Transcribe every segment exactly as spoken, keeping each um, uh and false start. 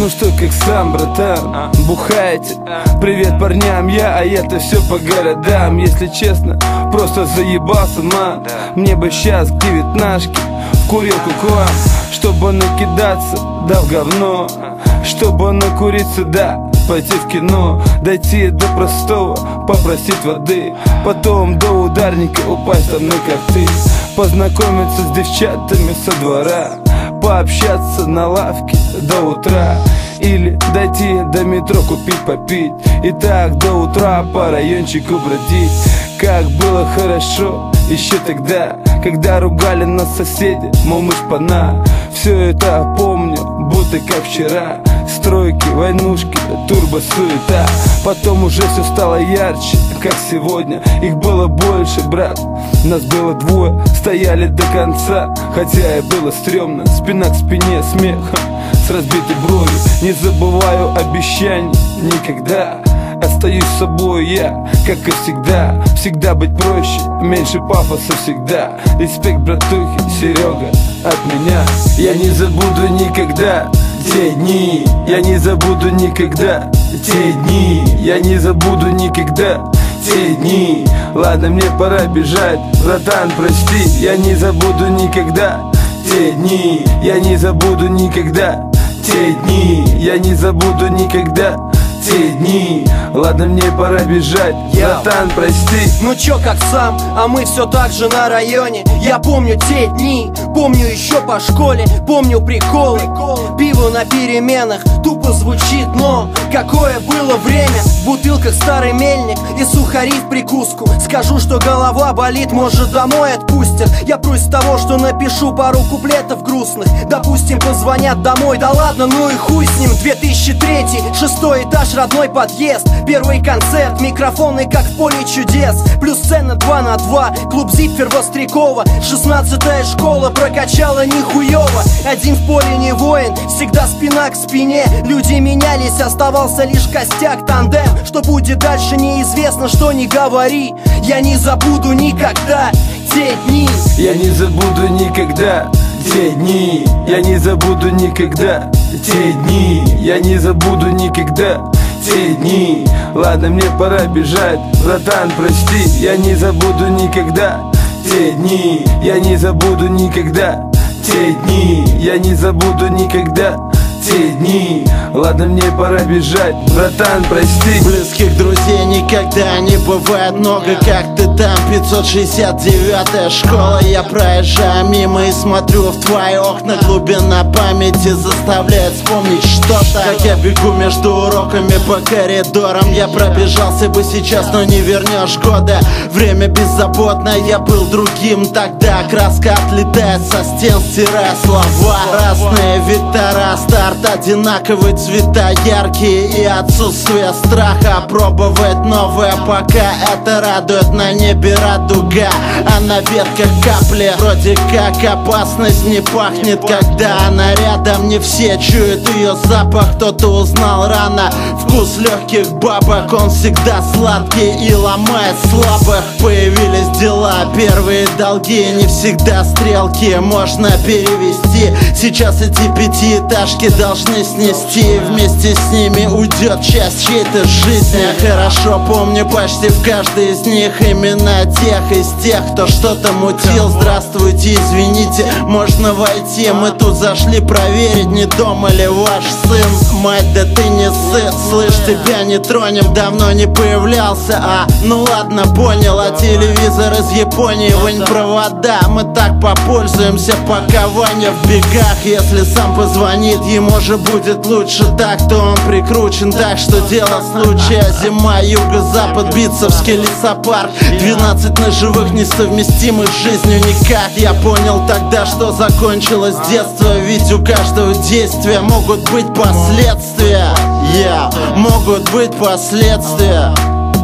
Ну что, как сам, братан, бухаете? Привет парням, я, а я-то все по городам. Если честно, просто заебался, ман. Мне бы сейчас к девятнашке в курилку к вам, чтобы накидаться, да в говно, чтобы накуриться, да пойти в кино, дойти до простого, попросить воды, потом до ударника упасть там на коты, познакомиться с девчатами со двора, пообщаться на лавке до утра, или дойти до метро купить попить, и так до утра по райончику бродить. Как было хорошо еще тогда, когда ругали нас соседи, мол, мы шпана. Все это помню, будто как вчера. Стройки, войнушки, турбо-суета. Потом уже все стало ярче, как сегодня. Их было больше, брат, нас было двое, стояли до конца. Хотя и было стрёмно, спина к спине, смех с разбитой бровью. Не забываю обещаний никогда. Остаюсь собой я, как и всегда. Всегда быть проще, меньше пафоса всегда. Респект, братухи, Серега, от меня. Я не забуду никогда те дни. Я не забуду никогда те дни. Я не забуду никогда те дни. Ладно, мне пора бежать, братан, прости. Я не забуду никогда те дни. Я не забуду никогда те дни. Я не забуду никогда те дни. Ладно, мне пора бежать, братан, прости. Ну чё, как сам, а мы все так же на районе. Я помню те дни, помню еще по школе. Помню приколы, пиво на переменах тупо звучит, но какое было время. В бутылках старый мельник и сухари в прикуску. Скажу, что голова болит, может домой отпустят. Я прусь с того, что напишу пару куплетов грустных. Допустим, позвонят домой, да ладно, ну и хуй с ним. Две тысячи третий, шестой этаж, родной подъезд. Первый концерт, микрофоны как в поле чудес. Плюс сцена два на два, клуб Зипфер Вострякова. Шестнадцатая школа прокачала нихуево. Один в поле не воин, всегда спина к спине. Люди менялись, оставался лишь костяк, тандем. Что будет дальше, неизвестно, что не говори. Я не забуду никогда те дни. Я не забуду никогда те дни. Я не забуду никогда те дни. Я не забуду никогда те дни. Ладно, мне пора бежать, братан, прости. Я не забуду никогда те дни. Я не забуду никогда те дни. Я не забуду никогда те дни. Ладно, мне пора бежать, братан, прости. Близких друзей никогда не бывает много, как ты там. Пятьсот шестьдесят девятая школа. Я проезжаю мимо и смотрю в твои окна. Глубина памяти заставляет вспомнить что-то. Как я бегу между уроками по коридорам. Я пробежался бы сейчас, но не вернешь года. Время беззаботное, я был другим тогда. Краска отлетает со стен, стирая слова. Разные вектора, старт одинаковые, цвета яркие и отсутствие страха. Пробовать новое, пока это радует. На небе радуга, а на ветках капли. Вроде как опасность не пахнет, когда она рядом. Не все чуют ее запах, кто-то узнал рано. Вкус легких бабок, он всегда сладкий и ломает слабых. Появились дела, первые долги, не всегда стрелки можно перевести. Сейчас эти пятиэтажки должны снести, вместе с ними уйдет часть чьей-то жизни. Я хорошо помню почти в каждой из них имена тех из тех, кто что-то мутил. Здравствуйте, извините, можно войти? Мы тут зашли проверить, не дома ли ваш сын. Мать, да ты не сын, слышь, тебя не тронем, давно не появлялся. А, ну ладно, понял, а телевизор из Японии, вынь провода. Мы так попользуемся, пока Ваня в бегах. Если сам позвонит, ему же будет лучше так, то он прикручен. Так что дело случая, зима, юго-запад, Битцевский лесопарк. Двенадцать ножевых несовместимых с жизнью никак. Я понял тогда, что закончилось детство, ведь у каждого действия могут быть последствия. Yeah, могут быть последствия.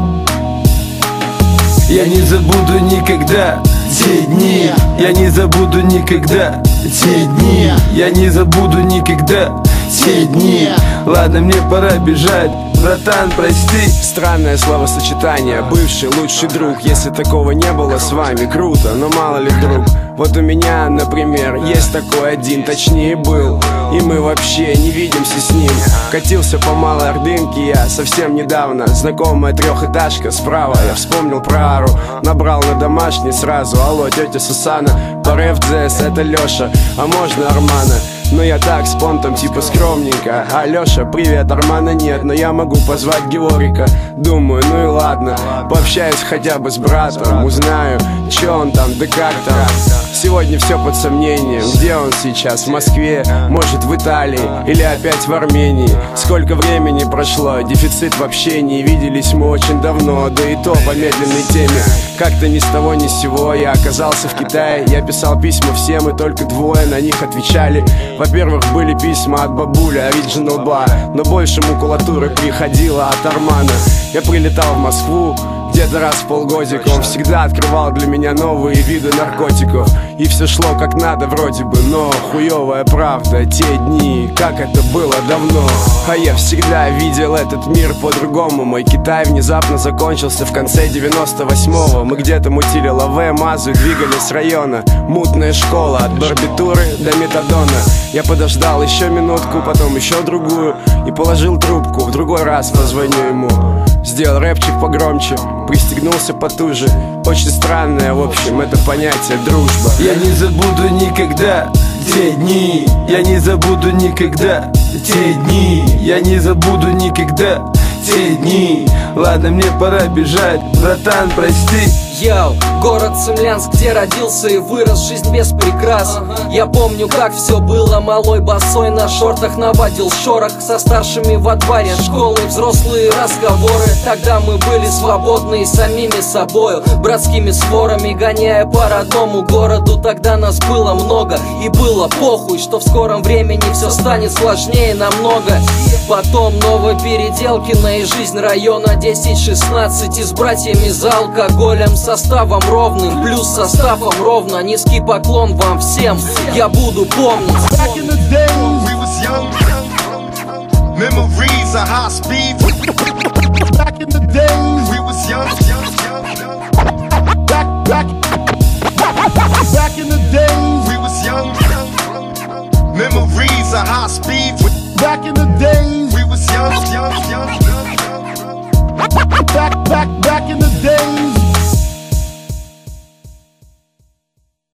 Я не забуду никогда те дни. Я не забуду никогда те дни. Я не забуду никогда те дни. Ладно, мне пора бежать, братан, прости. Странное словосочетание, бывший лучший друг. Если такого не было с вами, круто, но мало ли вдруг. Вот у меня, например, есть такой один, точнее был. и мы вообще не видимся с ним. Катился по Малой Ордынке я совсем недавно. Знакомая трехэтажка справа, я вспомнил про Ару. Набрал на домашний сразу: алло, тетя Сусана, по РФ-ДС, это Леша, а можно Армана? Но я так с понтом типа скромненько. Алёша, привет, Армана нет, но я могу позвать Георгика. Думаю, ну и ладно, пообщаюсь хотя бы с братом, узнаю, чё он там, да как там. Сегодня все под сомнением. Где он сейчас? В Москве? Может, в Италии? Или опять в Армении? Сколько времени прошло? Дефицит в общении. Виделись мы очень давно, да и то по медленной теме. Как-то ни с того ни с сего я оказался в Китае. Я писал письма всем, и только двое на них отвечали. Во-первых, были письма от бабули Original Bar, но больше макулатуры приходило от Армана. Я прилетал в Москву где-то раз в полгодика. Он всегда открывал для меня новые виды наркотиков. И все шло как надо вроде бы, но хуевая правда. Те дни, как это было давно. А я всегда видел этот мир по-другому. Мой Китай внезапно закончился в конце девяносто восьмого. Мы где-то мутили лаве, мазу, двигались с района. Мутная школа, от барбитуры до метадона. Я подождал еще минутку, потом еще другую, и положил трубку, в другой раз позвоню ему. Сделал рэпчик погромче, пристегнулся потуже. Очень странное, в общем, это понятие дружба. Я не забуду никогда те дни, я не забуду никогда те дни, я не забуду никогда те дни. Ладно, мне пора бежать, братан, прости. Йоу, город Цимлянск, где родился и вырос, жизнь без прикрас. Я помню, как все было, малой босой на шортах наводил шорох со старшими во дворе школы, взрослые разговоры. Тогда мы были свободны и самими собою, братскими сворами гоняя по родному городу. Тогда нас было много и было похуй, что в скором времени все станет сложнее намного. Потом Новопеределкино и жизнь района десять шестнадцать, и с братьями за алкоголем, составом ровным, плюс составом ровно. Низкий поклон вам всем, я буду помнить. Back in the day, we was young. Memories of high speed. Back in the day, we was young. Back, back, back in the day, we was young. Memories of high speed. Back in the day, we was young, young, young, young. Back, back, back in the day.